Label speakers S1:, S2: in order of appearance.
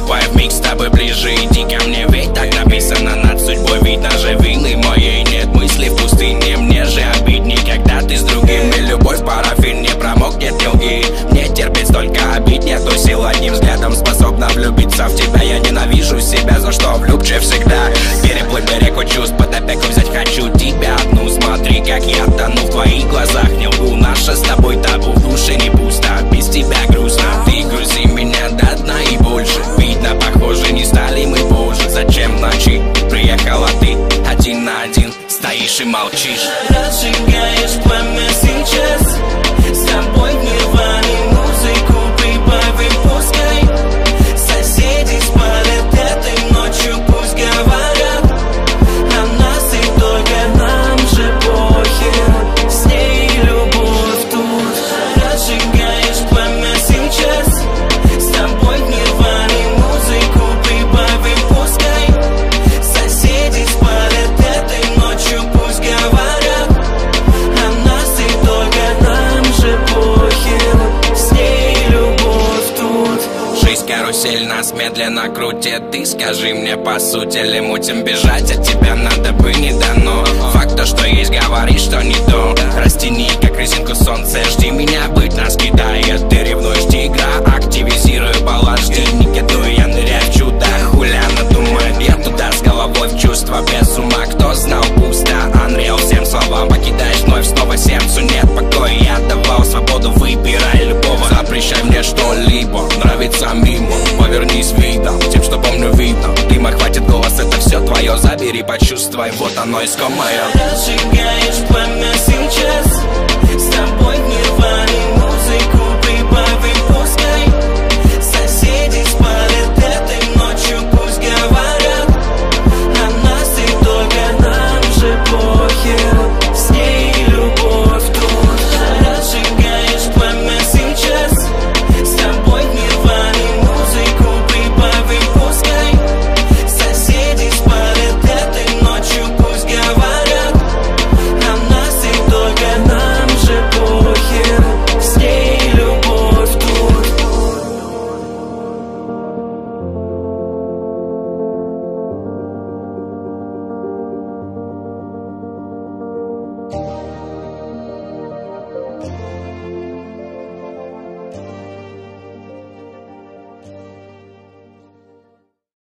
S1: Слепая вмиг с тобой ближе, иди ко мне, ведь так написано над судьбой. Ведь даже вины моей нет, мысли в пустыне. Мне же обидней, когда ты с другим. И любовь парафин не промокнет, не лги. Мне терпеть столько обид нету сил. Одним взглядом способна влюбиться в тебя. Я ненавижу себя, за что влюбчив всегда. Переплыть бы реку чувств, под опеку взять хочу тебя одну. Смотри, как я тону в твоих глазах, не лгу. Наше с тобой табу, в душе не пусто, без тебя грустно. Ты грузи меня до дна и больше. Видно, похоже, не стали мы позже. Зачем в ночи приехала ты один на один, стоишь и молчишь?
S2: Разжигаешь пламя сейчас, с тобой в нирване музыку прибавим, пускай соседи спалят этой ночью, пусть говорят о нас и только нам же похер, с ней любовь тут. Разжигаешь пламя сейчас, с тобой в нирване музыку прибавим, пускай соседи спалят этой ночью, пусть говорят о нас и только нам же похер, с ней любовь тут.
S1: Жизнь карусель нас медленно крутит. Ты скажи мне, по сути ли мутим, бежать от тебя надо бы не дано. Факт то, что есть, говори, что не то. Растяни, как резинку солнце, жди меня, быть нас кидает. Ты ревнуешь, тигра, активизирую баллад, жди, не кидаю, я ныряю в чудо. Хуляна думает, я туда с головой в чувства, без ума, кто знал, пусто. Unreal, всем словам покидаешь вновь, снова сердцу нет покоя. Я давал свободу, выбирай любого, запрещай мне что-либо, нравится мимо, повернись видом, тем, что помню, видно. Дыма хватит, голос, это все твое, забери, почувствуй, вот оно искомое.